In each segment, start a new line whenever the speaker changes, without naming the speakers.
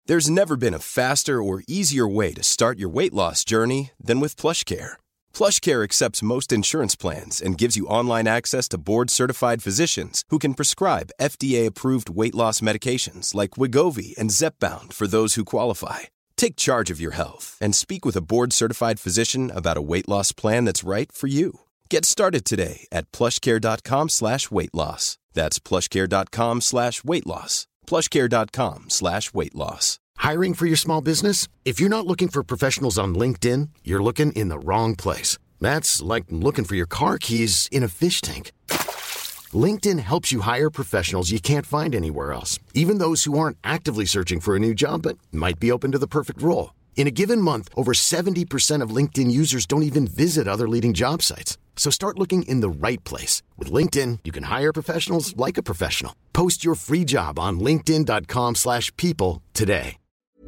There's never been a faster or easier way to start your weight loss journey than with PlushCare. PlushCare accepts most insurance plans and gives you online access to board-certified physicians who can prescribe FDA-approved weight loss medications like Wegovy and Zepbound for those who qualify. Take charge of your health and speak with a board-certified physician about a weight loss plan that's right for you. Get started today at plushcare.com/weight-loss. That's plushcare.com/weight-loss. plushcare.com/weight-loss.
Hiring for your small business? If you're not looking for professionals on LinkedIn, you're looking in the wrong place. That's like looking for your car keys in a fish tank. LinkedIn helps you hire professionals you can't find anywhere else, even those who aren't actively searching for a new job but might be open to the perfect role. In a given month, over 70% of LinkedIn users don't even visit other leading job sites. So start looking in the right place. With LinkedIn, you can hire professionals like a professional. Post your free job on linkedin.com/people today.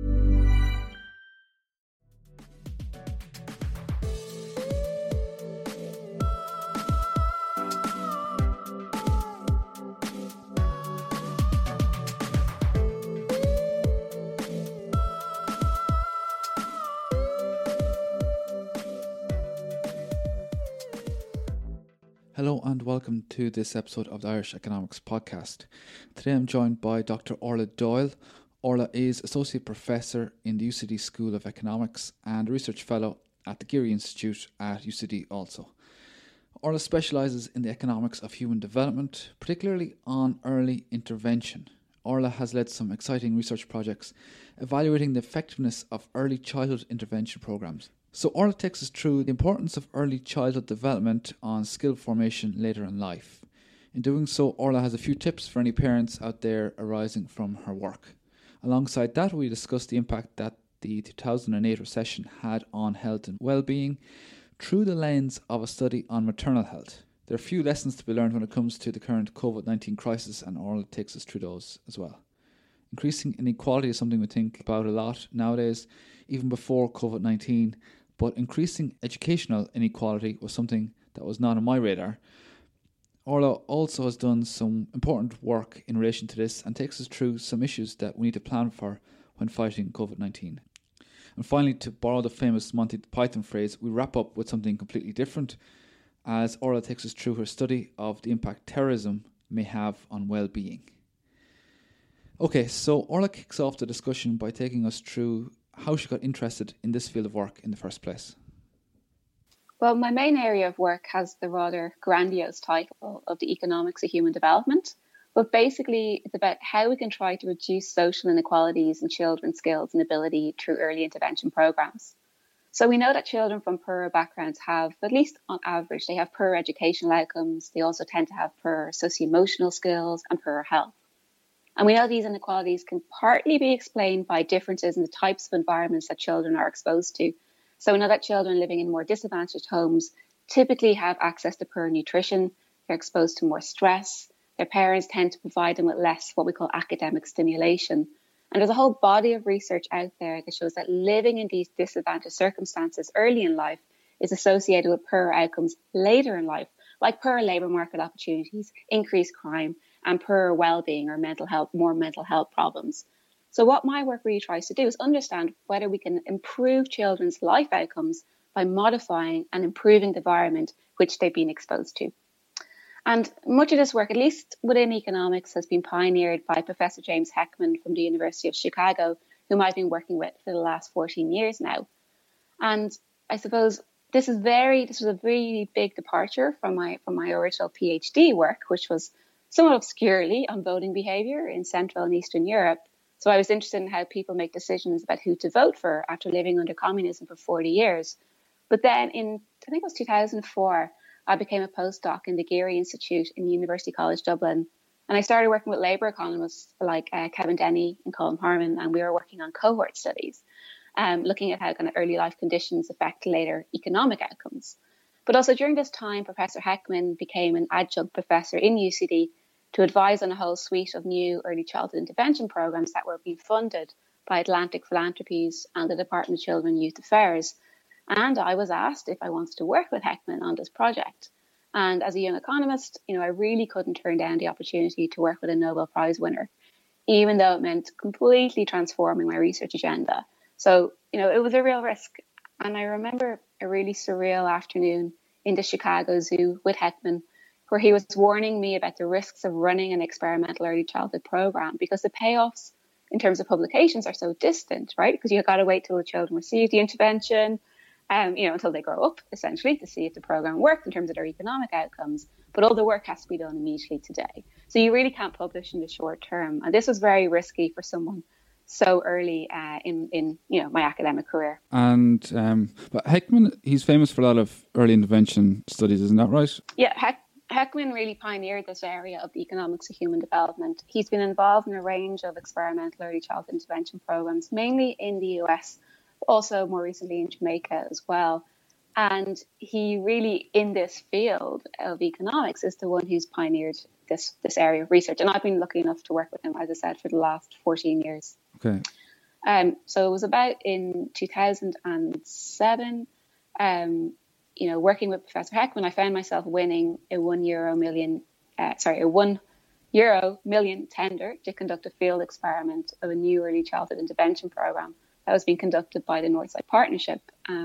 Hello and welcome to this episode of the Irish Economics Podcast. Today I'm joined by Dr. Orla Doyle. Orla is Associate Professor in the UCD School of Economics and Research Fellow at the Geary Institute at UCD also. Orla specialises in the economics of human development, particularly on early intervention. Orla has led some exciting research projects evaluating the effectiveness of early childhood intervention programmes. So Orla takes us through the importance of early childhood development on skill formation later in life. In doing so, Orla has a few tips for any parents out there arising from her work. Alongside that, we discuss the impact that the 2008 recession had on health and well-being through the lens of a study on maternal health. There are a few lessons to be learned when it comes to the current COVID-19 crisis, and Orla takes us through those as well. Increasing inequality is something we think about a lot nowadays, even before COVID-19, but increasing educational inequality was something that was not on my radar. Orla also has done some important work in relation to this and takes us through some issues that we need to plan for when fighting COVID-19. And finally, to borrow the famous Monty Python phrase, we wrap up with something completely different as Orla takes us through her study of the impact terrorism may have on well-being. Okay, so Orla kicks off the discussion by taking us through how she got interested in this field of work in the first place.
Well, my main area of work has the rather grandiose title of the economics of human development, but basically it's about how we can try to reduce social inequalities in children's skills and ability through early intervention programs. So we know that children from poorer backgrounds have, at least on average, they have poorer educational outcomes. They also tend to have poorer socio-emotional skills and poorer health. And we know these inequalities can partly be explained by differences in the types of environments that children are exposed to. So we know that children living in more disadvantaged homes typically have access to poor nutrition, they're exposed to more stress, their parents tend to provide them with less what we call academic stimulation. And there's a whole body of research out there that shows that living in these disadvantaged circumstances early in life is associated with poorer outcomes later in life, like poorer labour market opportunities, increased crime, and poorer well-being or more mental health problems. So what my work really tries to do is understand whether we can improve children's life outcomes by modifying and improving the environment which they've been exposed to. And much of this work, at least within economics, has been pioneered by Professor James Heckman from the University of Chicago, whom I've been working with for the last 14 years now. And I suppose this was a really big departure from my original PhD work, which was somewhat obscurely on voting behaviour in Central and Eastern Europe. So I was interested in how people make decisions about who to vote for after living under communism for 40 years. But then in, I think it was 2004, I became a postdoc in the Geary Institute in University College Dublin. And I started working with labour economists like Kevin Denny and Colin Harmon, and we were working on cohort studies, looking at how kind of early life conditions affect later economic outcomes. But also during this time, Professor Heckman became an adjunct professor in UCD to advise on a whole suite of new early childhood intervention programs that were being funded by Atlantic Philanthropies and the Department of Children and Youth Affairs. And I was asked if I wanted to work with Heckman on this project. And as a young economist, I really couldn't turn down the opportunity to work with a Nobel Prize winner. even though it meant completely transforming my research agenda. So, it was a real risk. And I remember a really surreal afternoon in the Chicago Zoo with Heckman, where he was warning me about the risks of running an experimental early childhood program, because the payoffs in terms of publications are so distant, right? Because you've got to wait till the children receive the intervention, until they grow up, essentially, to see if the program worked in terms of their economic outcomes. But all the work has to be done immediately today. So you really can't publish in the short term. And this was very risky for someone so early in my academic career.
And but Heckman, he's famous for a lot of early intervention studies, isn't that right?
Yeah, Heckman really pioneered this area of the economics of human development. He's been involved in a range of experimental early childhood intervention programs, mainly in the US, also more recently in Jamaica as well. And he really, in this field of economics, is the one who's pioneered this area of research. And I've been lucky enough to work with him, as I said, for the last 14 years.
Okay.
So it was about in 2007, working with Professor Heckman, I found myself winning a €1 million tender to conduct a field experiment of a new early childhood intervention program that was being conducted by the Northside Partnership.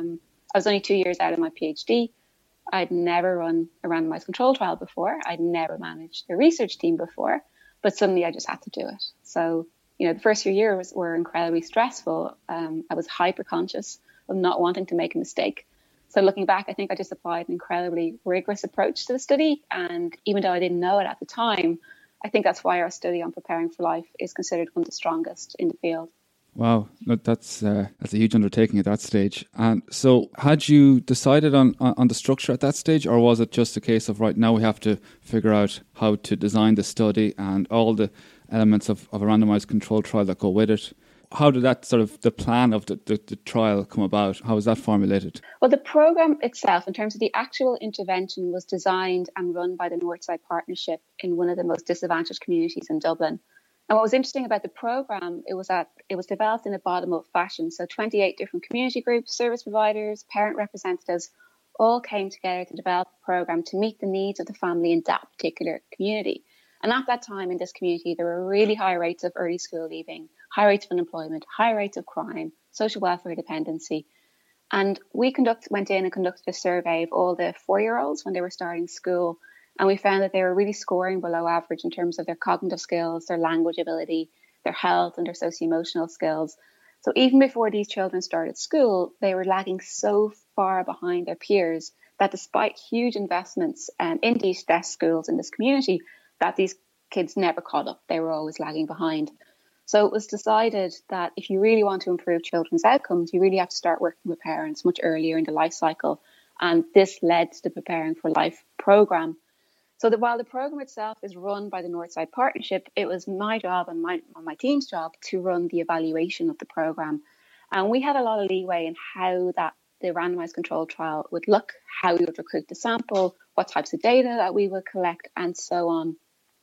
I was only 2 years out of my PhD. I'd never run a randomized control trial before. I'd never managed a research team before, but suddenly I just had to do it. So, the first few years were incredibly stressful. I was hyper conscious of not wanting to make a mistake. So looking back, I think I just applied an incredibly rigorous approach to the study. And even though I didn't know it at the time, I think that's why our study on preparing for life is considered one of the strongest in the field.
Wow, that's a huge undertaking at that stage. And so had you decided on the structure at that stage, or was it just a case of, right, now we have to figure out how to design the study and all the elements of a randomized control trial that go with it? How did that the plan of the trial come about? How was that formulated?
Well, the program itself, in terms of the actual intervention, was designed and run by the Northside Partnership in one of the most disadvantaged communities in Dublin. And what was interesting about the program, it was developed in a bottom-up fashion. So 28 different community groups, service providers, parent representatives, all came together to develop a program to meet the needs of the family in that particular community. And at that time in this community, there were really high rates of early school leaving, high rates of unemployment, high rates of crime, social welfare dependency. And we went in and conducted a survey of all the 4-year-olds when they were starting school. And we found that they were really scoring below average in terms of their cognitive skills, their language ability, their health and their socio-emotional skills. So even before these children started school, they were lagging so far behind their peers that despite huge investments in these desk schools in this community, that these kids never caught up. They were always lagging behind. So it was decided that if you really want to improve children's outcomes, you really have to start working with parents much earlier in the life cycle. And this led to the Preparing for Life program. So that while the program itself is run by the Northside Partnership, it was my job and my team's job to run the evaluation of the program. And we had a lot of leeway in how the randomized control trial would look, how we would recruit the sample, what types of data that we would collect, and so on.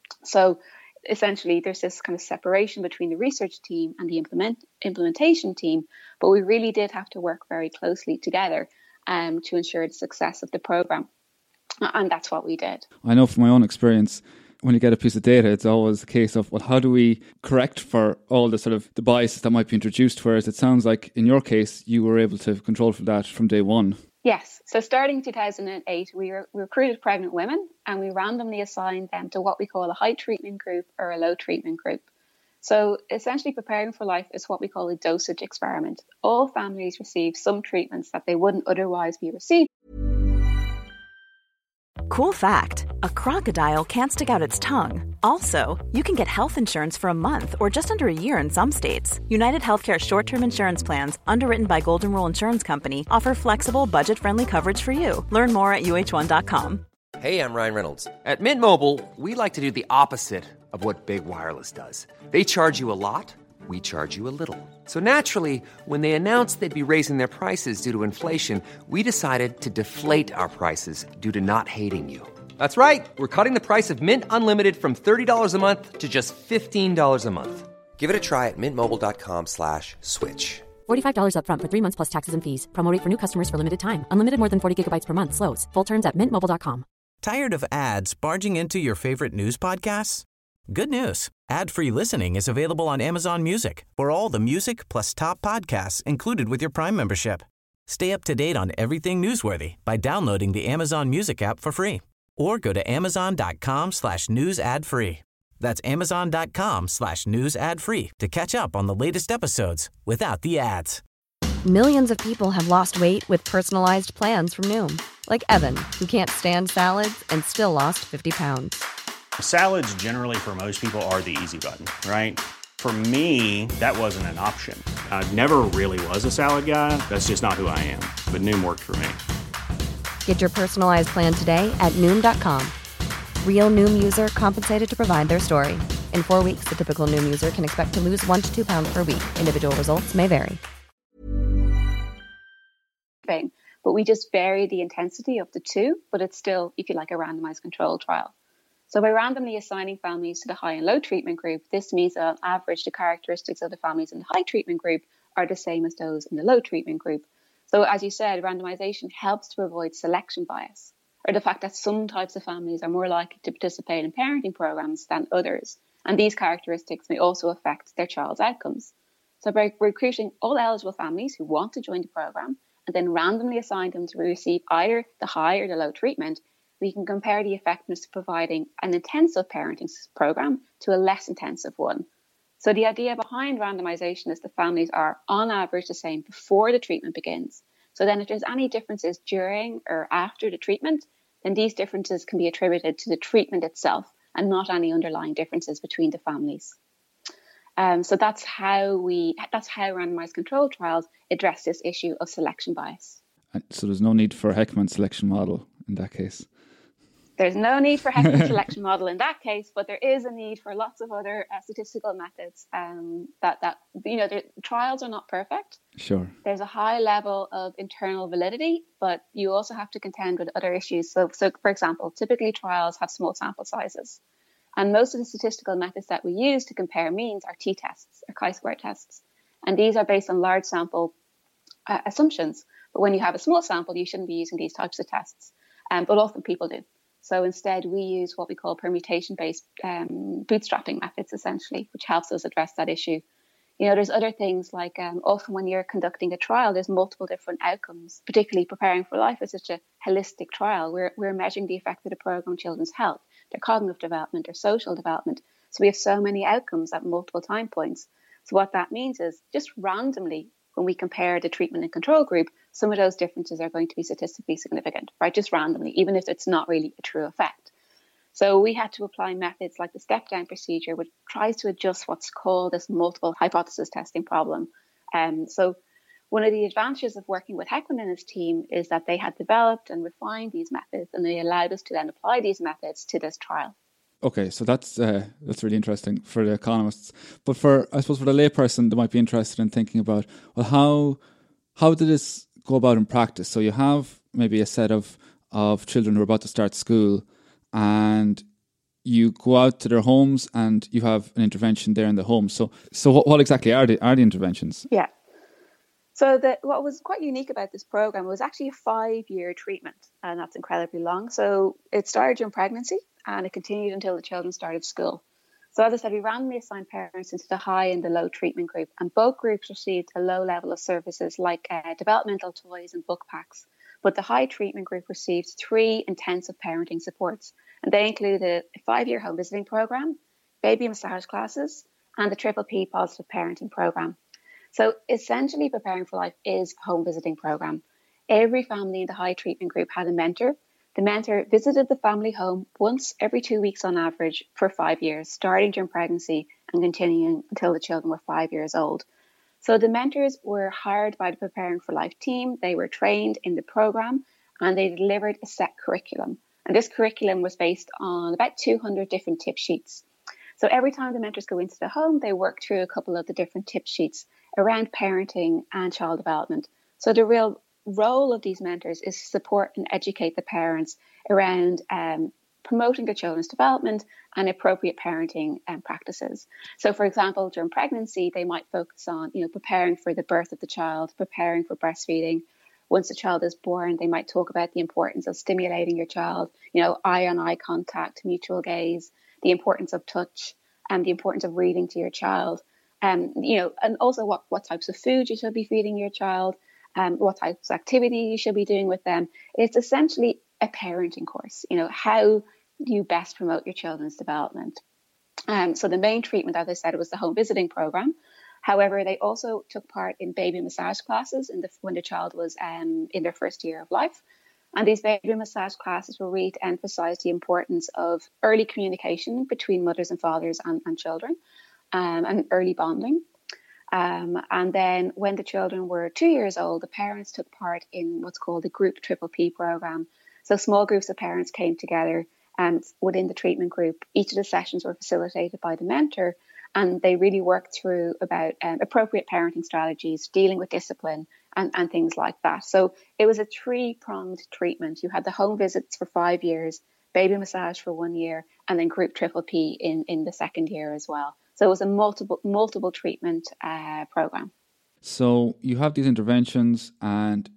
So essentially, there's this kind of separation between the research team and the implementation team, but we really did have to work very closely together to ensure the success of the program. And that's what we did.
I know from my own experience, when you get a piece of data, it's always a case of, well, how do we correct for all the the biases that might be introduced? Whereas it sounds like in your case, you were able to control for that from day one.
Yes. So starting in 2008, we recruited pregnant women and we randomly assigned them to what we call a high treatment group or a low treatment group. So essentially Preparing for Life is what we call a dosage experiment. All families receive some treatments that they wouldn't otherwise be receiving.
Cool fact, a crocodile can't stick out its tongue. Also, you can get health insurance for a month or just under a year in some states. United Healthcare short-term insurance plans, underwritten by Golden Rule Insurance Company, offer flexible, budget-friendly coverage for you. Learn more at UH1.com.
Hey, I'm Ryan Reynolds. At Mint Mobile, we like to do the opposite of what Big Wireless does. They charge you a lot. We charge you a little. So naturally, when they announced they'd be raising their prices due to inflation, we decided to deflate our prices due to not hating you. That's right. We're cutting the price of Mint Unlimited from $30 a month to just $15 a month. Give it a try at mintmobile.com/switch.
$45 up front for 3 months plus taxes and fees. Promo rate for new customers for limited time. Unlimited more than 40 gigabytes per month. Slows full terms at mintmobile.com.
Tired of ads barging into your favorite news podcasts? Good news. Ad-free listening is available on Amazon Music for all the music plus top podcasts included with your Prime membership. Stay up to date on everything newsworthy by downloading the Amazon Music app for free or go to amazon.com/news ad free. That's amazon.com/news ad free to catch up on the latest episodes without the ads.
Millions of people have lost weight with personalized plans from Noom. Like Evan, who can't stand salads and still lost 50 pounds.
Salads generally for most people are the easy button, right? For me, that wasn't an option. I never really was a salad guy. That's just not who I am. But Noom worked for me.
Get your personalized plan today at Noom.com. Real Noom user compensated to provide their story. In 4 weeks, the typical Noom user can expect to lose 1 to 2 pounds per week. Individual results may vary.
But we just vary the intensity of the two, but it's still, if you like, a randomized control trial. So by randomly assigning families to the high and low treatment group, this means that on average, the characteristics of the families in the high treatment group are the same as those in the low treatment group. So as you said, randomization helps to avoid selection bias, or the fact that some types of families are more likely to participate in parenting programs than others. And these characteristics may also affect their child's outcomes. So by recruiting all eligible families who want to join the program and then randomly assign them to receive either the high or the low treatment, we can compare the effectiveness of providing an intensive parenting program to a less intensive one. So the idea behind randomization is the families are on average the same before the treatment begins. So then if there's any differences during or after the treatment, then these differences can be attributed to the treatment itself and not any underlying differences between the families. So that's how randomized controlled trials address this issue of selection bias.
So there's no need for a Heckman selection model in that case.
There's no need for Heckman selection model in that case, but there is a need for lots of other statistical methods. The trials are not perfect.
Sure.
There's a high level of internal validity, but you also have to contend with other issues. So for example, typically trials have small sample sizes. And most of the statistical methods that we use to compare means are t-tests or chi-square tests. And these are based on large sample assumptions. But when you have a small sample, you shouldn't be using these types of tests. But often people do. So instead, we use what we call permutation-based bootstrapping methods, essentially, which helps us address that issue. There's other things like often when you're conducting a trial, there's multiple different outcomes, particularly Preparing for Life is such a holistic trial. We're measuring the effect of the program on children's health, their cognitive development, their social development. So we have so many outcomes at multiple time points. So what that means is just randomly, when we compare the treatment and control group, some of those differences are going to be statistically significant, right? Just randomly, even if it's not really a true effect. So we had to apply methods like the step-down procedure, which tries to adjust what's called this multiple hypothesis testing problem. So one of the advantages of working with Heckman and his team is that they had developed and refined these methods, and they allowed us to then apply these methods to this trial.
Okay, so that's really interesting for the economists. But for the layperson, they might be interested in thinking about, well, how did this go about in practice? So you have maybe a set of children who are about to start school, and you go out to their homes and you have an intervention there in the home. So what exactly are the interventions?
Yeah. So what was quite unique about this program was actually a 5-year treatment, and that's incredibly long. So it started during pregnancy and it continued until the children started school. So as I said, we randomly assigned parents into the high and the low treatment group, and both groups received a low level of services like developmental toys and book packs. But the high treatment group received 3 intensive parenting supports, and they included a 5-year home visiting program, baby massage classes, and the Triple P positive parenting program. So essentially, Preparing for Life is a home visiting program. Every family in the high treatment group had a mentor. The mentor visited the family home once every 2 weeks on average for 5 years, starting during pregnancy and continuing until the children were 5 years old. So the mentors were hired by the Preparing for Life team. They were trained in the program and they delivered a set curriculum. And this curriculum was based on about 200 different tip sheets. So every time the mentors go into the home, they work through a couple of the different tip sheets around parenting and child development. So the real role of these mentors is to support and educate the parents around promoting their children's development and appropriate parenting practices. So, for example, during pregnancy, they might focus on, preparing for the birth of the child, preparing for breastfeeding. Once the child is born, they might talk about the importance of stimulating your child, eye-on-eye contact, mutual gaze, the importance of touch and the importance of reading to your child. And also what types of food you should be feeding your child, what types of activity you should be doing with them. It's essentially a parenting course. How do you best promote your children's development? So the main treatment, as I said, was the home visiting program. However, they also took part in baby massage classes when the child was in their first year of life. And these baby massage classes were really to emphasize the importance of early communication between mothers and fathers and children, and early bonding. And then when the children were 2 years old, the parents took part in what's called the Group Triple P program. So small groups of parents came together within the treatment group. Each of the sessions were facilitated by the mentor, and they really worked through about appropriate parenting strategies, dealing with discipline and things like that. So it was a 3-pronged treatment. You had the home visits for 5 years, baby massage for 1 year, and then Group Triple P in the second year as well. So it was a multiple treatment program.
So you have these interventions, and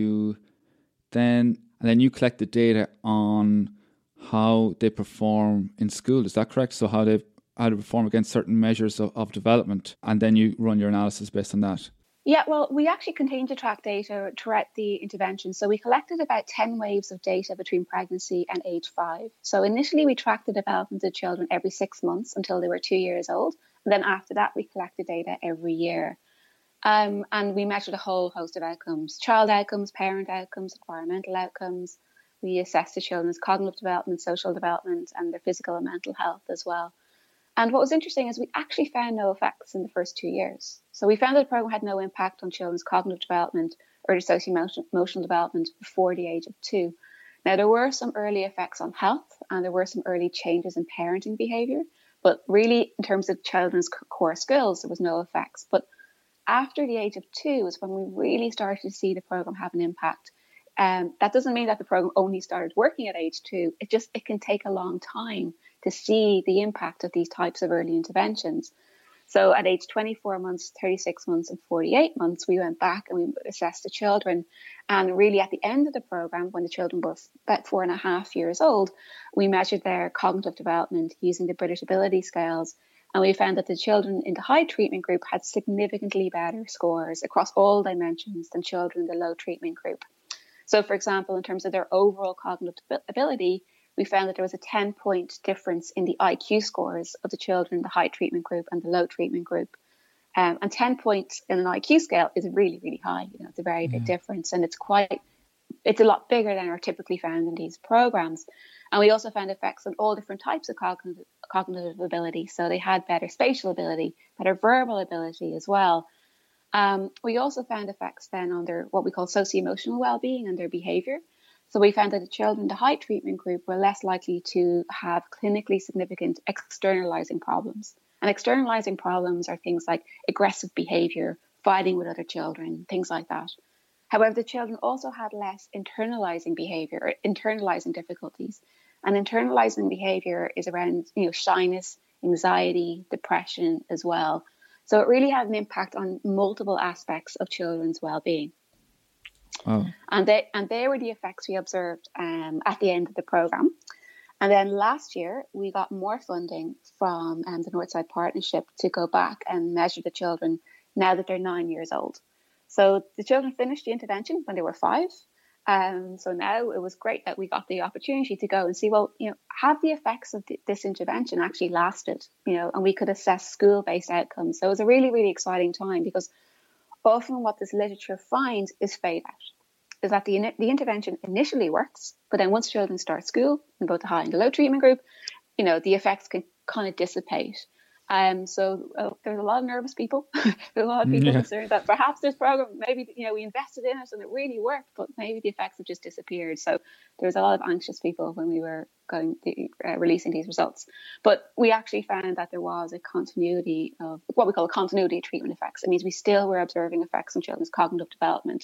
then you collect the data on how they perform in school. Is that correct? So how they perform against certain measures of development, and then you run your analysis based on that.
Yeah, well, we actually continue to track data throughout the intervention. So we collected about 10 waves of data between pregnancy and age 5. So initially we tracked the development of children every 6 months until they were 2 years old. And then after that, we collected data every year. And we measured a whole host of outcomes: child outcomes, parent outcomes, environmental outcomes. We assessed the children's cognitive development, social development, and their physical and mental health as well. And what was interesting is we actually found no effects in the first 2 years. So we found that the program had no impact on children's cognitive development or their socio-emotional development before the age of 2. Now, there were some early effects on health, and there were some early changes in parenting behaviour. But really, in terms of children's core skills, there was no effects. But after the age of 2 is when we really started to see the program have an impact. That doesn't mean that the program only started working at age 2. It can take a long time to see the impact of these types of early interventions. So at age 24 months, 36 months, and 48 months, we went back and we assessed the children. And really at the end of the program, when the children were about 4.5 years old, we measured their cognitive development using the British Ability Scales. And we found that the children in the high treatment group had significantly better scores across all dimensions than children in the low treatment group. So, for example, in terms of their overall cognitive ability, we found that there was a 10-point difference in the IQ scores of the children in the high treatment group and the low treatment group. And 10 points in an IQ scale is really, really high. It's a very big difference, and it's a lot bigger than are typically found in these programs. And we also found effects on all different types of cognitive ability. So they had better spatial ability, better verbal ability as well. We also found effects then on their what we call socio-emotional well-being and their behaviour. So we found that the children in the high treatment group were less likely to have clinically significant externalizing problems. And externalizing problems are things like aggressive behaviour, fighting with other children, things like that. However, the children also had less internalizing behaviour or internalizing difficulties. And internalizing behaviour is around shyness, anxiety, depression as well. So it really had an impact on multiple aspects of children's well-being.
Wow.
And they were the effects we observed at the end of the programme. And then last year, we got more funding from the Northside Partnership to go back and measure the children now that they're 9 years old. So the children finished the intervention when they were 5. So now it was great that we got the opportunity to go and see, have the effects of this intervention actually lasted, and we could assess school-based outcomes. So it was a really, really exciting time, because often what this literature finds is fade out, is that the intervention initially works, but then once children start school in both the high and the low treatment group, the effects can kind of dissipate. So there's a lot of nervous people. There's a lot of people concerned that perhaps this program, maybe, we invested in it and it really worked, but maybe the effects have just disappeared. So there's a lot of anxious people when we were releasing these results. But we actually found that there was a continuity of what we call a continuity of treatment effects. It means we still were observing effects on children's cognitive development.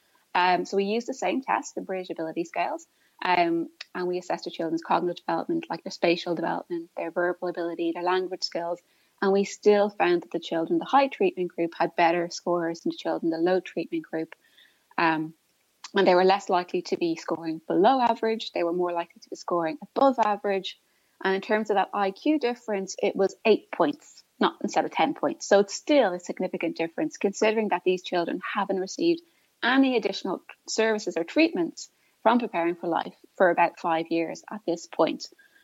So we used the same test, the British Ability Scales, and we assessed the children's cognitive development, like their spatial development, their verbal ability, their language skills, and we still found that the children in the high treatment group had better scores than the children in the low treatment group. And they were less likely to be scoring below average. They were more likely to be scoring above average. And in terms of that IQ difference, it was 8 points, not instead of 10 points. So it's still a significant difference, considering that these children haven't received any additional services or treatments from Preparing for Life for about 5 years at this point.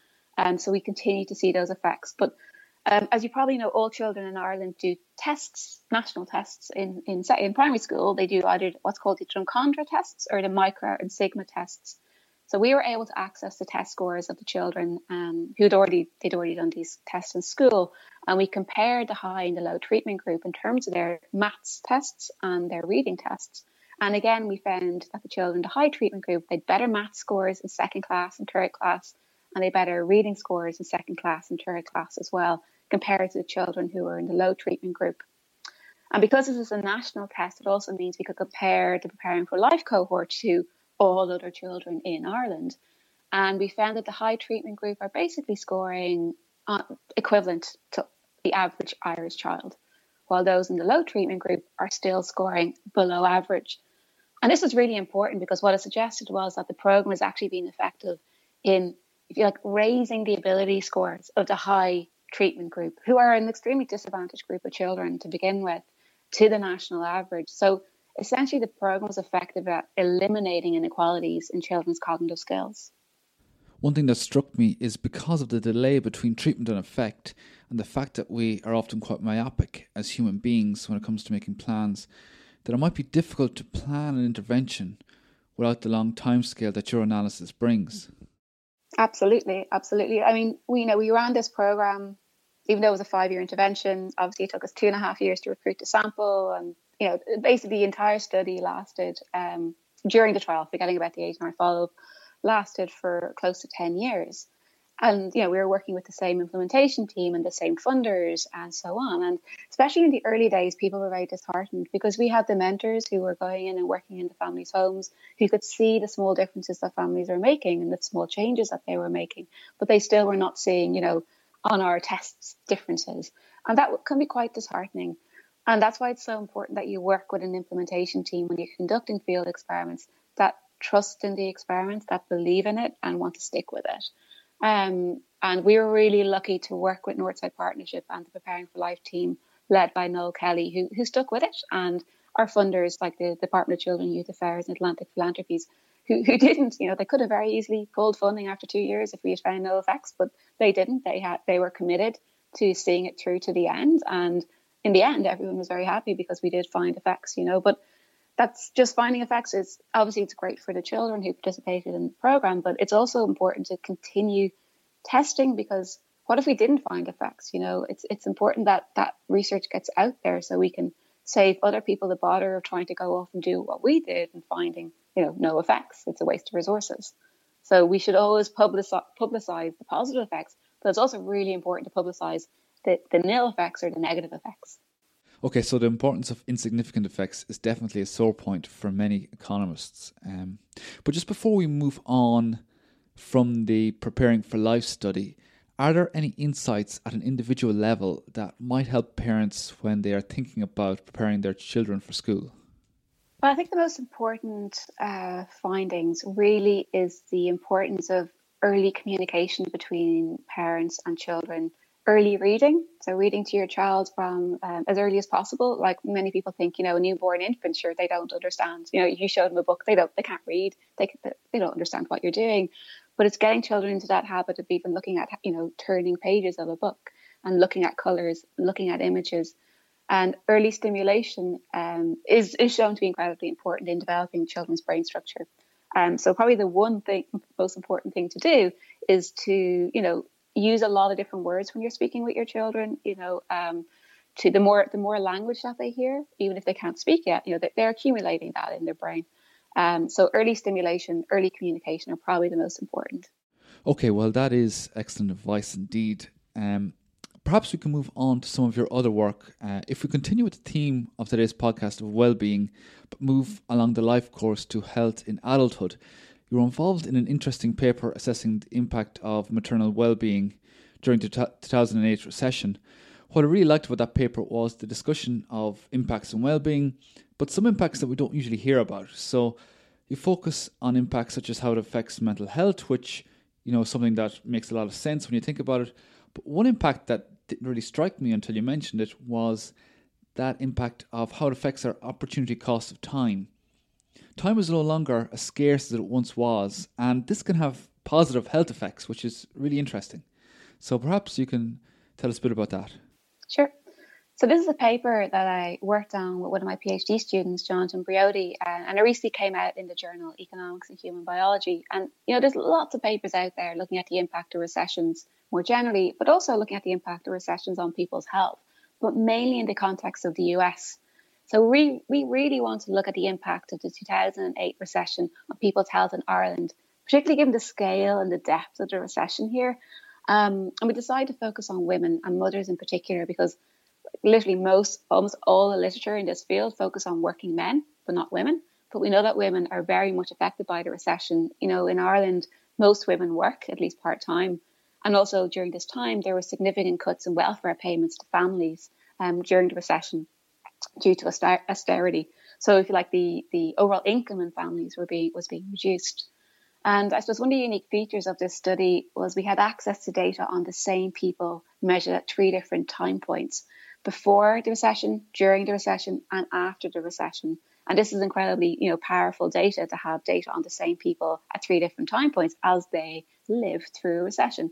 So we continue to see those effects. But as you probably know, all children in Ireland do tests, national tests in primary school. They do either what's called the Drumcondra tests or the Micra and Sigma tests. So we were able to access the test scores of the children they'd already done these tests in school, and we compared the high and the low treatment group in terms of their maths tests and their reading tests. And again, we found that the children in the high treatment group, they had better maths scores in second class and third class, and they had better reading scores in second class and third class as well, compared to the children who were in the low treatment group. And because this is a national test, it also means we could compare the Preparing for Life cohort to all other children in Ireland. And we found that the high treatment group are basically scoring equivalent to the average Irish child, while those in the low treatment group are still scoring below average. And this was really important because what it suggested was that the program has actually been effective in, if you like, raising the ability scores of the high treatment group, who are an extremely disadvantaged group of children to begin with, to the national average. So essentially the program was effective at eliminating inequalities in children's cognitive skills.
One thing that struck me is because of the delay between treatment and effect, and the fact that we are often quite myopic as human beings when it comes to making plans, that it might be difficult to plan an intervention without the long timescale that your analysis brings.
Absolutely. I mean, we ran this program, even though it was a 5-year intervention. Obviously, it took us 2.5 years to recruit the sample, and basically the entire study lasted during the trial, forgetting about the 8-hour follow-up, lasted for close to 10 years. And, we were working with the same implementation team and the same funders and so on. And especially in the early days, people were very disheartened because we had the mentors who were going in and working in the families' homes, who could see the small differences that families are making and the small changes that they were making, but they still were not seeing, on our tests differences. And that can be quite disheartening. And that's why it's so important that you work with an implementation team when you're conducting field experiments that trust in the experiment, that believe in it and want to stick with it. And we were really lucky to work with Northside Partnership and the Preparing for Life team led by Noel Kelly, who stuck with it, and our funders like the Department of Children, Youth Affairs and Atlantic Philanthropies, who didn't, they could have very easily pulled funding after 2 years if we had found no effects, but they didn't. They were committed to seeing it through to the end. And in the end, everyone was very happy because we did find effects, but that's just finding effects. It's great for the children who participated in the program, but it's also important to continue testing, because what if we didn't find effects? It's important that research gets out there so we can save other people the bother of trying to go off and do what we did and finding, no effects. It's a waste of resources. So we should always publicize the positive effects, but it's also really important to publicize the nil effects or the negative effects.
Okay, so the importance of insignificant effects is definitely a sore point for many economists. But just before we move on from the Preparing for Life study, are there any insights at an individual level that might help parents when they are thinking about preparing their children for school?
Well, I think the most important findings really is the importance of early communication between parents and children. Early reading, so reading to your child from as early as possible. Like many people think, a newborn infant, sure, they don't understand. You showed them a book, they can't read, they don't understand what you're doing. But it's getting children into that habit of even looking at, turning pages of a book and looking at colours, looking at images. And early stimulation is shown to be incredibly important in developing children's brain structure. So probably the most important thing to do is to, use a lot of different words when you're speaking with your children, to the more language that they hear, even if they can't speak yet, they're accumulating that in their brain. So early stimulation, early communication are probably the most important.
Okay, well, that is excellent advice indeed. Perhaps we can move on to some of your other work. If we continue with the theme of today's podcast of well-being, but move along the life course to health in adulthood, you were involved in an interesting paper assessing the impact of maternal well-being during the 2008 recession. What I really liked about that paper was the discussion of impacts on well-being, but some impacts that we don't usually hear about. So you focus on impacts such as how it affects mental health, which something that makes a lot of sense when you think about it. But one impact that didn't really strike me until you mentioned it was that impact of how it affects our opportunity cost of time. Time is no longer as scarce as it once was, and this can have positive health effects, which is really interesting. So perhaps you can tell us a bit about that.
Sure. So this is a paper that I worked on with one of my PhD students, Jonathan Briody, and it recently came out in the journal Economics and Human Biology. And, there's lots of papers out there looking at the impact of recessions more generally, but also looking at the impact of recessions on people's health, but mainly in the context of the US. So we really want to look at the impact of the 2008 recession on people's health in Ireland, particularly given the scale and the depth of the recession here. And we decided to focus on women and mothers in particular, because literally almost all the literature in this field focus on working men, but not women. But we know that women are very much affected by the recession. In Ireland, most women work at least part-time. And also during this time, there were significant cuts in welfare payments to families during the recession due to austerity. So if you like, the overall income in families was being reduced. And I suppose one of the unique features of this study was we had access to data on the same people measured at 3 different time points: before the recession, during the recession, and after the recession. And this is incredibly, powerful data to have data on the same people at 3 different time points as they lived through a recession.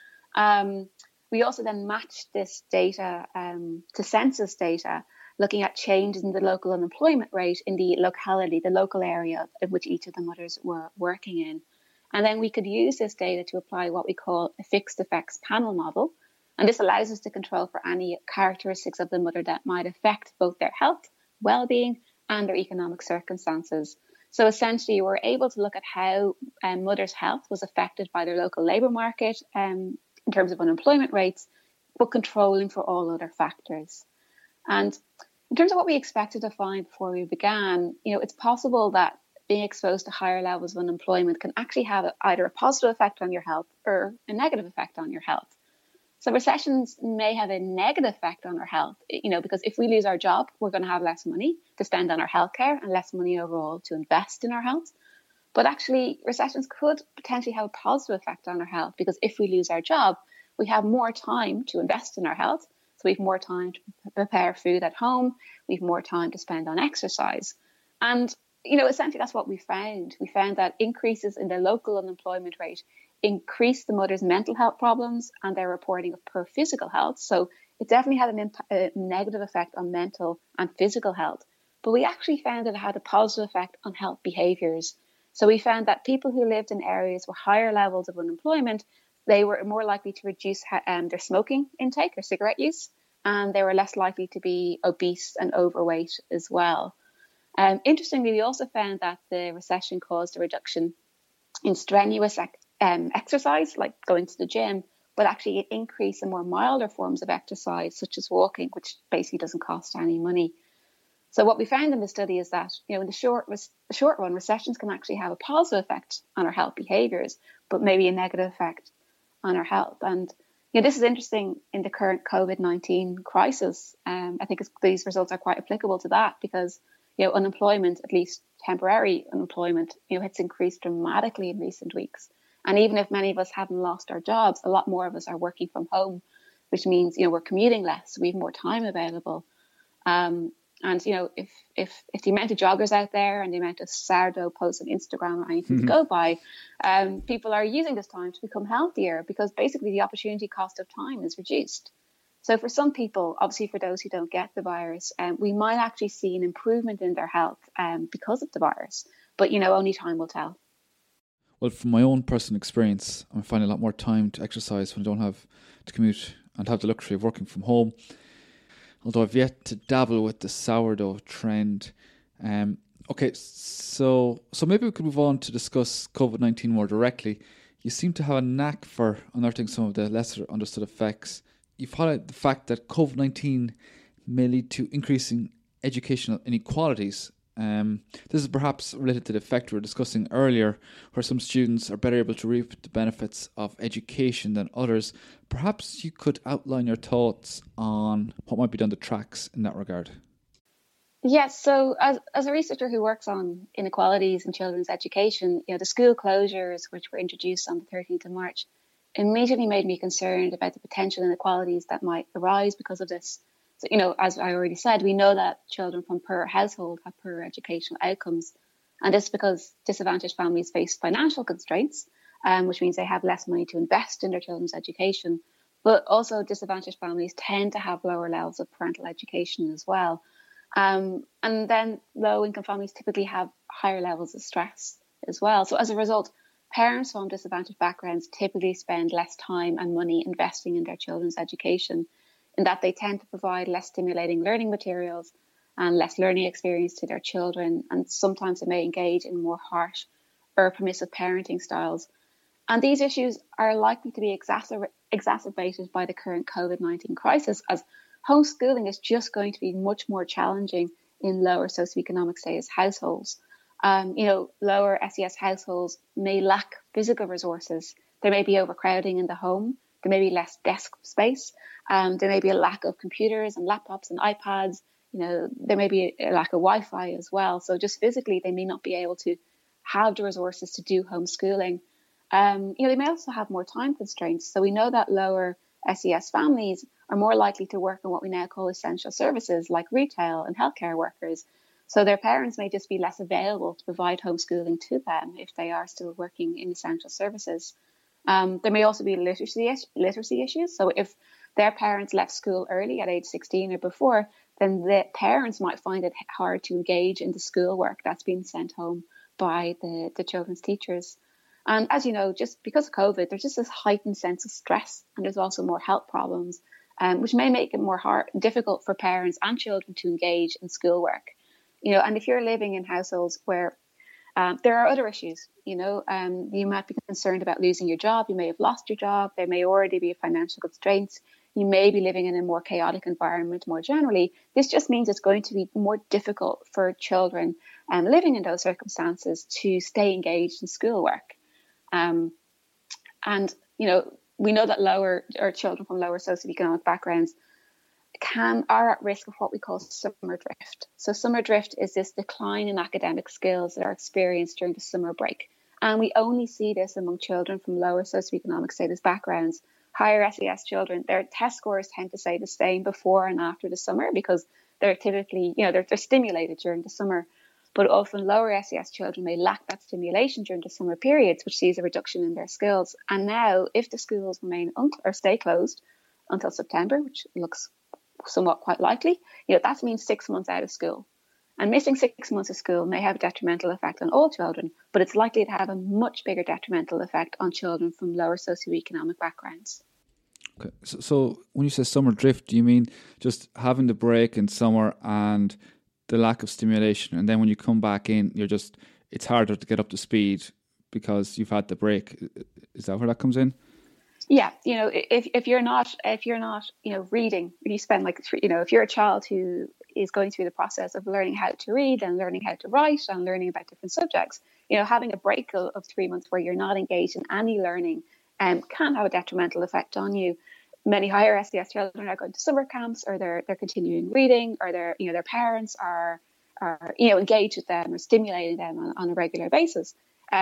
We also then matched this data to census data, looking at changes in the local unemployment rate in the locality, the local area in which each of the mothers were working in. And then we could use this data to apply what we call a fixed effects panel model. And this allows us to control for any characteristics of the mother that might affect both their health, well-being, and their economic circumstances. So essentially, we're able to look at how mothers' health was affected by their local labour market in terms of unemployment rates, but controlling for all other factors. And in terms of what we expected to find before we began, it's possible that being exposed to higher levels of unemployment can actually have either a positive effect on your health or a negative effect on your health. So recessions may have a negative effect on our health, because if we lose our job, we're going to have less money to spend on our healthcare and less money overall to invest in our health. But actually, recessions could potentially have a positive effect on our health, because if we lose our job, we have more time to invest in our health. So we have more time to prepare food at home. We have more time to spend on exercise. And, essentially that's what we found. We found that increases in the local unemployment rate increased the mother's mental health problems and their reporting of poor physical health. So it definitely had a negative effect on mental and physical health. But we actually found that it had a positive effect on health behaviours. So we found that people who lived in areas with higher levels of unemployment, they were more likely to reduce their smoking intake or cigarette use, and they were less likely to be obese and overweight as well. Interestingly, we also found that the recession caused a reduction in strenuous exercise, like going to the gym, but actually an increase in more milder forms of exercise, such as walking, which basically doesn't cost any money. So what we found in the study is that, in the short run, recessions can actually have a positive effect on our health behaviours, but maybe a negative effect on our health. And this is interesting in the current COVID-19 crisis. I think these results are quite applicable to that, because unemployment, at least temporary unemployment, it's increased dramatically in recent weeks. And even if many of us haven't lost our jobs, a lot more of us are working from home, which means we're commuting less, so we have more time available. And if the amount of joggers out there and the amount of sourdough posts on Instagram or anything to go by, people are using this time to become healthier, because basically the opportunity cost of time is reduced. So for some people, obviously for those who don't get the virus, we might actually see an improvement in their health because of the virus. But only time will tell.
Well, from my own personal experience, I'm finding a lot more time to exercise when I don't have to commute and have the luxury of working from home. Although I've yet to dabble with the sourdough trend. Okay, so maybe we could move on to discuss COVID-19 more directly. You seem to have a knack for unearthing some of the lesser understood effects. You've highlighted the fact that COVID-19 may lead to increasing educational inequalities. This is perhaps related to the effect we were discussing earlier, where some students are better able to reap the benefits of education than others. Perhaps you could outline your thoughts on what might be down the tracks in that regard.
Yes, so as a researcher who works on inequalities in children's education, the school closures, which were introduced on the 13th of March, immediately made me concerned about the potential inequalities that might arise because of this. So, as I already said, we know that children from poorer households have poorer educational outcomes. And this is because disadvantaged families face financial constraints, which means they have less money to invest in their children's education. But also disadvantaged families tend to have lower levels of parental education as well. And then low-income families typically have higher levels of stress as well. So as a result, parents from disadvantaged backgrounds typically spend less time and money investing in their children's education, in that they tend to provide less stimulating learning materials and less learning experience to their children. And sometimes they may engage in more harsh or permissive parenting styles. And these issues are likely to be exacerbated by the current COVID-19 crisis, as homeschooling is just going to be much more challenging in lower socioeconomic status households. Lower SES households may lack physical resources. There may be overcrowding in the home. There may be less desk space. There may be a lack of computers and laptops and iPads. There may be a lack of Wi-Fi as well. So just physically, they may not be able to have the resources to do homeschooling. They may also have more time constraints. So we know that lower SES families are more likely to work in what we now call essential services like retail and healthcare workers. So their parents may just be less available to provide homeschooling to them if they are still working in essential services. There may also be literacy issues. So if their parents left school early at age 16 or before, then the parents might find it hard to engage in the schoolwork that's being sent home by the children's teachers. And as you know, just because of COVID, there's just this heightened sense of stress, and there's also more health problems, which may make it more difficult for parents and children to engage in schoolwork. And if you're living in households where there are other issues, you might be concerned about losing your job. You may have lost your job. There may already be financial constraints. You may be living in a more chaotic environment more generally. This just means it's going to be more difficult for children living in those circumstances to stay engaged in schoolwork. We know that children from lower socioeconomic backgrounds are at risk of what we call summer drift. So summer drift is this decline in academic skills that are experienced during the summer break. And we only see this among children from lower socioeconomic status backgrounds. Higher SES children, their test scores tend to stay the same before and after the summer because they're typically, they're stimulated during the summer. But often lower SES children may lack that stimulation during the summer periods, which sees a reduction in their skills. And now, if the schools remain or stay closed until September, which looks somewhat quite likely, that means 6 months out of school. And missing 6 months of school may have a detrimental effect on all children, but it's likely to have a much bigger detrimental effect on children from lower socioeconomic backgrounds.
Okay, so when you say summer drift, do you mean just having the break in summer and the lack of stimulation, and then when you come back in, it's harder to get up to speed because you've had the break? Is that where that comes in?
Yeah, if you're not reading, you spend if you're a child who is going through the process of learning how to read and learning how to write and learning about different subjects, having a break of 3 months where you're not engaged in any learning can have a detrimental effect on you. Many higher SES children are going to summer camps, or they're continuing reading, or their parents are engaged with them or stimulating them on a regular basis.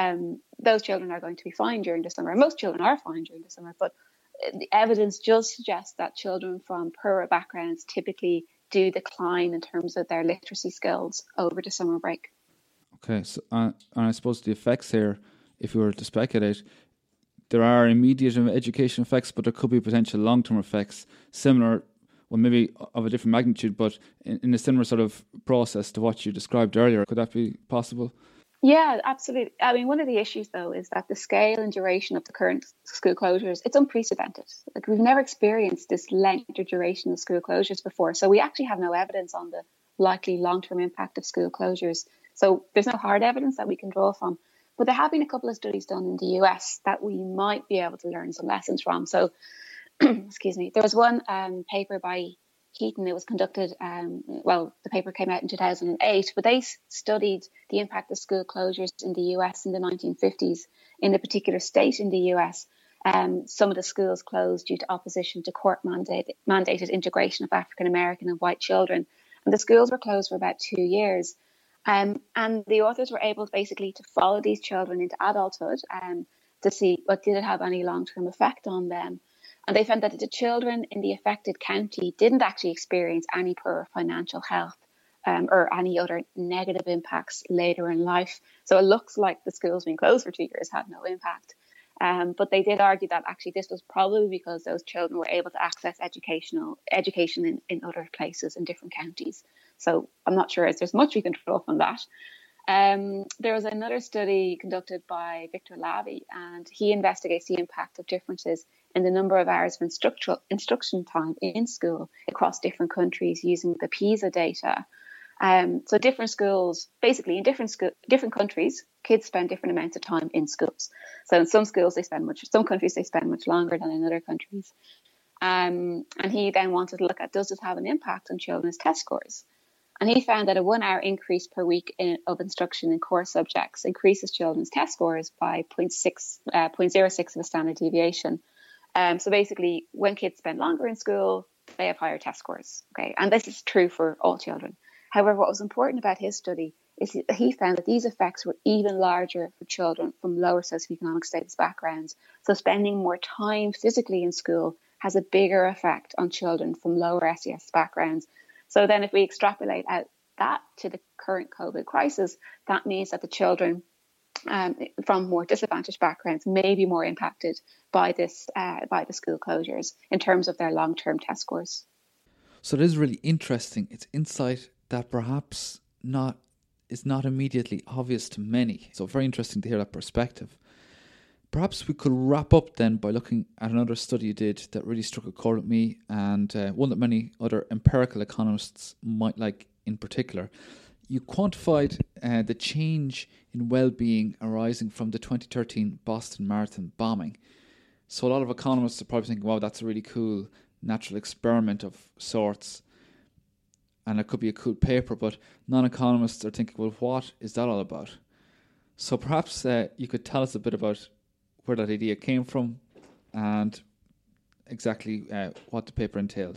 Those children are going to be fine during the summer. Most children are fine during the summer, but the evidence does suggest that children from poorer backgrounds typically do decline in terms of their literacy skills over the summer break.
Okay, so and I suppose the effects here, if we were to speculate, there are immediate education effects, but there could be potential long-term effects, similar, well, maybe of a different magnitude, but in a similar sort of process to what you described earlier. Could that be possible?
Yeah, absolutely. I mean, one of the issues, though, is that the scale and duration of the current school closures, it's unprecedented. We've never experienced this length or duration of school closures before. So we actually have no evidence on the likely long-term impact of school closures. So there's no hard evidence that we can draw from. But there have been a couple of studies done in the US that we might be able to learn some lessons from. So, excuse me, there was one paper by Heaton. It was conducted, the paper came out in 2008, but they studied the impact of school closures in the US in the 1950s in a particular state in the US. Some of the schools closed due to opposition to court-mandated integration of African American and white children. And the schools were closed for about 2 years. And the authors were able basically to follow these children into adulthood to see what did it have any long-term effect on them. And they found that the children in the affected county didn't actually experience any poor financial health or any other negative impacts later in life. So it looks like the schools being closed for 2 years had no impact. But they did argue that actually this was probably because those children were able to access education in other places in different counties. So I'm not sure if there's much we can draw from that. There was another study conducted by Victor Lavie, and he investigates the impact of differences in the number of hours of instruction time in school across different countries using the PISA data. So different schools, basically in different countries, kids spend different amounts of time in schools. So in some schools some countries they spend much longer than in other countries. And he then wanted to look at, does this have an impact on children's test scores? And he found that a 1 hour increase per week of instruction in core subjects increases children's test scores by 0.06 of a standard deviation. So basically, when kids spend longer in school, they have higher test scores. Okay, and this is true for all children. However, what was important about his study is that he found that these effects were even larger for children from lower socioeconomic status backgrounds. So spending more time physically in school has a bigger effect on children from lower SES backgrounds. So then if we extrapolate out that to the current COVID crisis, that means that the children from more disadvantaged backgrounds may be more impacted by the school closures in terms of their long-term test scores.
So it is really interesting. It's insight that perhaps is not immediately obvious to many. So very interesting to hear that perspective. Perhaps we could wrap up then by looking at another study you did that really struck a chord with me, and one that many other empirical economists might like in particular. You quantified the change in well-being arising from the 2013 Boston Marathon bombing. So a lot of economists are probably thinking, wow, that's a really cool natural experiment of sorts, and it could be a cool paper, but non-economists are thinking, well, what is that all about? So perhaps you could tell us a bit about where that idea came from and exactly what the paper entailed.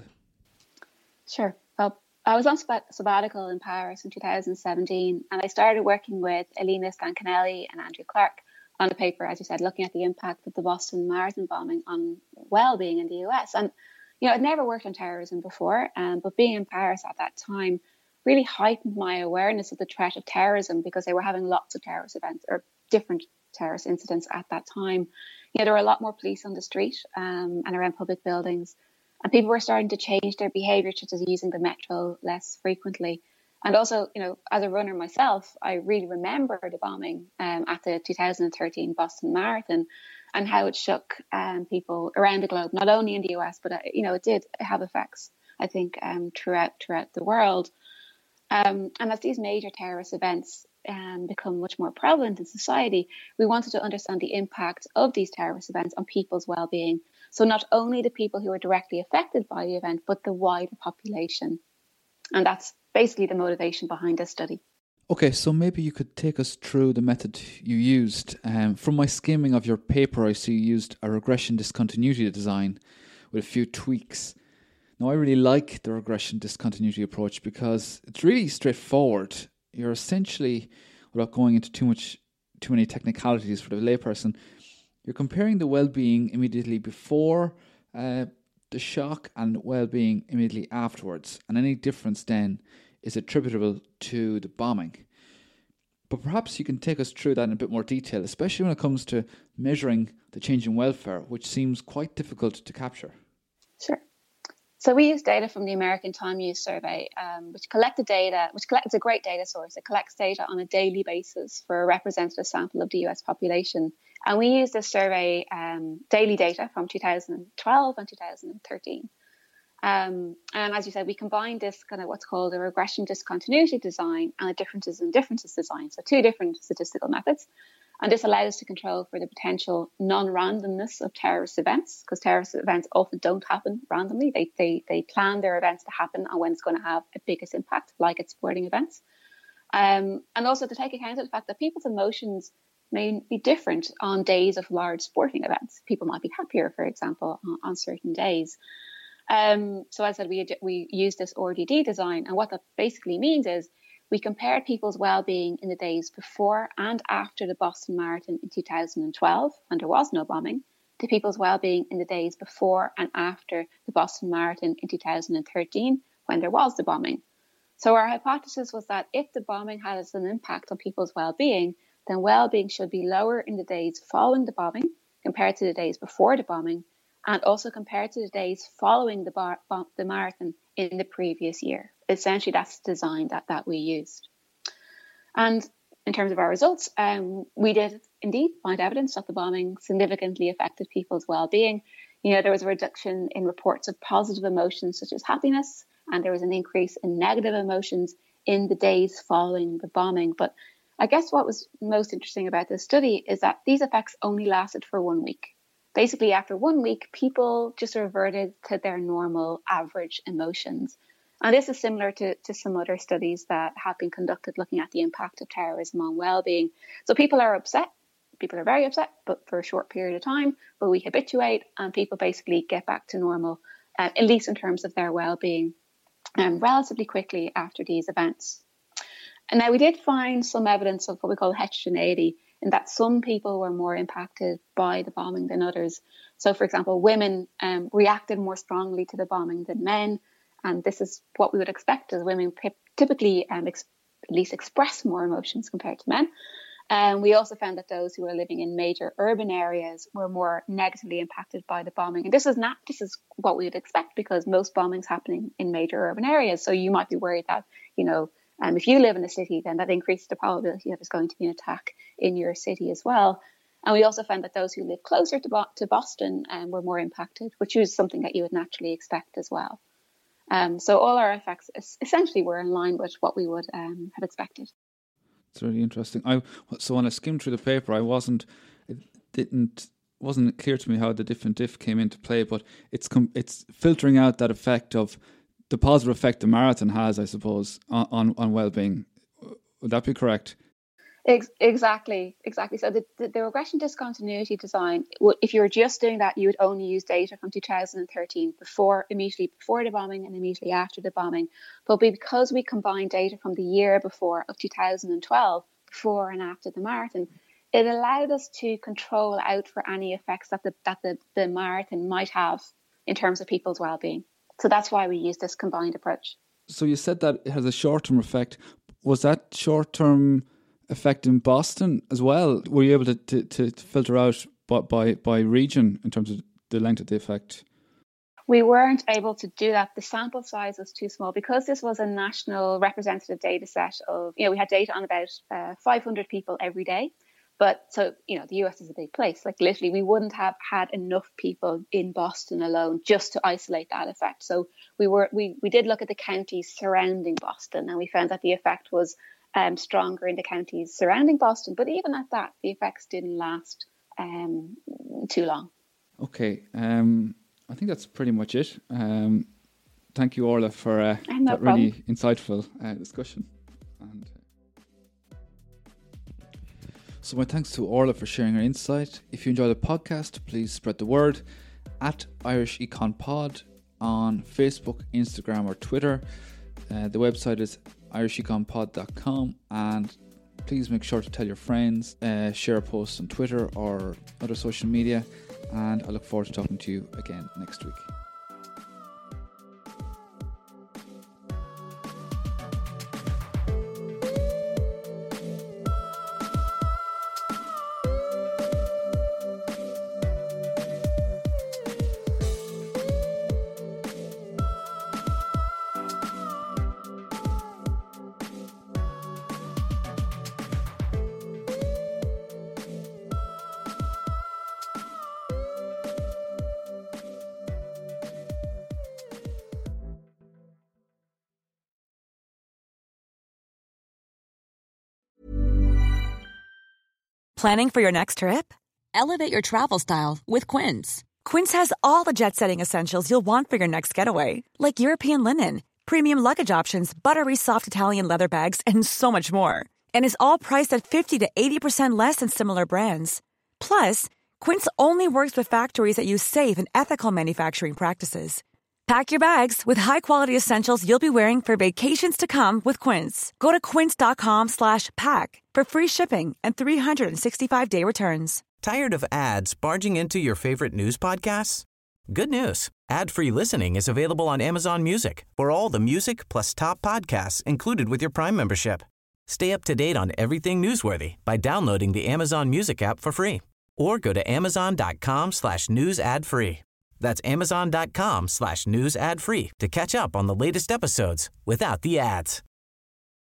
Sure. Well, I was on sabbatical in Paris in 2017, and I started working with Elena Stancanelli and Andrew Clark on a paper, as you said, looking at the impact of the Boston Marathon bombing on well-being in the US. And, I'd never worked on terrorism before, but being in Paris at that time really heightened my awareness of the threat of terrorism, because they were having lots of terrorist events or different terrorist incidents at that time. There were a lot more police on the street and around public buildings, and people were starting to change their behaviour, such as using the metro less frequently. And also, as a runner myself, I really remember the bombing at the 2013 Boston Marathon and how it shook people around the globe, not only in the US, but it did have effects, I think, throughout the world. And as these major terrorist events become much more prevalent in society, we wanted to understand the impact of these terrorist events on people's well-being. So not only the people who are directly affected by the event, but the wider population. And that's basically the motivation behind this study.
Okay, so maybe you could take us through the method you used. From my skimming of your paper, I see you used a regression discontinuity design with a few tweaks. Now, I really like the regression discontinuity approach because it's really straightforward. You're essentially, without going into too many technicalities for the layperson, you're comparing the well-being immediately before the shock and well-being immediately afterwards, and any difference then is attributable to the bombing. But perhaps you can take us through that in a bit more detail, especially when it comes to measuring the change in welfare, which seems quite difficult to capture.
Sure. So we use data from the American Time Use Survey, which it's a great data source. It collects data on a daily basis for a representative sample of the US population. And we use this survey daily data from 2012 and 2013. And as you said, we combined this kind of what's called a regression discontinuity design and a differences in differences design. So two different statistical methods. And this allows us to control for the potential non-randomness of terrorist events, because terrorist events often don't happen randomly. They plan their events to happen on when it's going to have a biggest impact, like at sporting events. And also to take account of the fact that people's emotions may be different on days of large sporting events. People might be happier, for example, on certain days. So as I said, we used this RDD design, and what that basically means is we compared people's well-being in the days before and after the Boston Marathon in 2012, when there was no bombing, to people's well-being in the days before and after the Boston Marathon in 2013, when there was the bombing. So our hypothesis was that if the bombing has an impact on people's well-being, then well-being should be lower in the days following the bombing compared to the days before the bombing, and also compared to the days following the marathon in the previous year. Essentially, that's the design that we used. And in terms of our results, we did indeed find evidence that the bombing significantly affected people's well-being. There was a reduction in reports of positive emotions such as happiness, and there was an increase in negative emotions in the days following the bombing. But I guess what was most interesting about this study is that these effects only lasted for 1 week. Basically, after 1 week, people just reverted to their normal average emotions. And this is similar to some other studies that have been conducted looking at the impact of terrorism on well-being. So people are upset. People are very upset, but for a short period of time. But we habituate, and people basically get back to normal, at least in terms of their well-being, relatively quickly after these events. And now we did find some evidence of what we call heterogeneity, in that some people were more impacted by the bombing than others. So, for example, women reacted more strongly to the bombing than men. And this is what we would expect, as women typically at least express more emotions compared to men. And we also found that those who were living in major urban areas were more negatively impacted by the bombing. And this is what we would expect, because most bombings happening in major urban areas. So you might be worried that, if you live in a city, then that increases the probability that there's going to be an attack in your city as well. And we also found that those who live closer to Boston were more impacted, which is something that you would naturally expect as well. So all our effects essentially were in line with what we would have expected.
It's really interesting. So when I skimmed through the paper, it wasn't clear to me how the different diff came into play, but it's filtering out that effect of the positive effect the marathon has, I suppose, on well-being. Would that be correct?
Exactly. So the regression discontinuity design, if you were just doing that, you would only use data from 2013, immediately before the bombing and immediately after the bombing. But because we combined data from the year before, of 2012, before and after the marathon, it allowed us to control out for any effects that the marathon might have in terms of people's well-being. So that's why we use this combined approach. So
you said that it has a short-term effect. Was that short-term effect in Boston as well? Were you able to filter out by region in terms of the length of the effect?
We weren't able to do that. The sample size was too small, because this was a national representative data set of, we had data on about 500 people every day. But so, the US is a big place. Like literally, we wouldn't have had enough people in Boston alone just to isolate that effect. So we did look at the counties surrounding Boston, and we found that the effect was stronger in the counties surrounding Boston. But even at that, the effects didn't last too long. Okay.
I think that's pretty much it. Thank you, Orla, for that really insightful discussion. And so my thanks to Orla for sharing her insight. If you enjoy the podcast, please spread the word at Irish Econ Pod on Facebook, Instagram or Twitter. The website is irisheconpod.com, and please make sure to tell your friends, share posts on Twitter or other social media, and I look forward to talking to you again next week.
Planning for your next trip? Elevate your travel style with Quince. Quince has all the jet-setting essentials you'll want for your next getaway, like European linen, premium luggage options, buttery soft Italian leather bags, and so much more. And is all priced at 50 to 80% less than similar brands. Plus, Quince only works with factories that use safe and ethical manufacturing practices. Pack your bags with high-quality essentials you'll be wearing for vacations to come with Quince. Go to quince.com/pack for free shipping and 365-day returns.
Tired of ads barging into your favorite news podcasts? Good news. Ad-free listening is available on Amazon Music for all the music plus top podcasts included with your Prime membership. Stay up to date on everything newsworthy by downloading the Amazon Music app for free or go to amazon.com/news ad free. That's amazon.com/news ad free to catch up on the latest episodes without the ads.